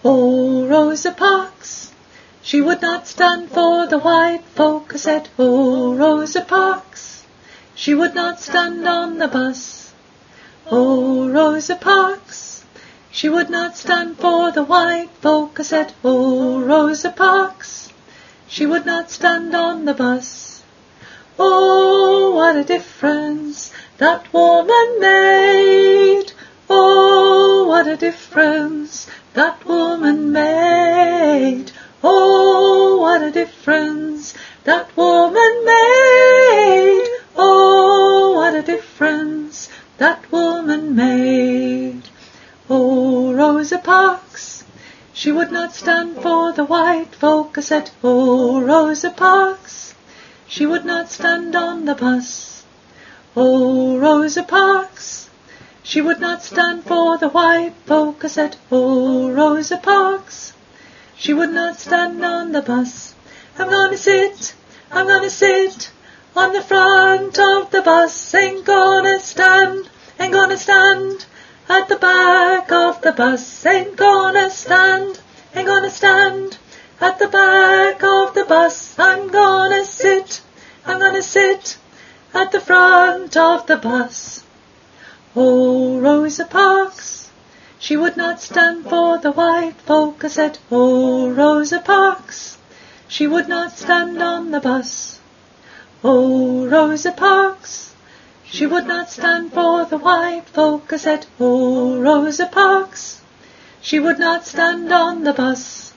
Oh, Rosa Parks, she would not stand for the white folk. I said, oh, Rosa Parks, she would not stand on the bus. Oh, Rosa Parks, she would not stand for the white folk. I said, oh, Rosa Parks, she would not stand on the bus. Oh, what a difference that woman made. Oh, what a difference that woman made. Oh, what a difference that woman made. Oh, what a difference that woman made. Oh, Rosa Parks, she would not stand for the white folk. I said, oh, Rosa Parks, she would not stand on the bus. Oh, Rosa Parks, she would not stand for the white folk. I said, oh, Rosa Parks, she would not stand on the bus. I'm gonna sit on the front of the bus. Ain't gonna stand at the back of the bus. Ain't gonna stand at the back of the bus. I'm gonna sit at the front of the bus. Oh, Rosa Parks, she would not stand for the white folk. I said, oh, Rosa Parks, she would not stand on the bus. Oh, Rosa Parks, she would not stand for the white folk. I said, oh, Rosa Parks, she would not stand on the bus.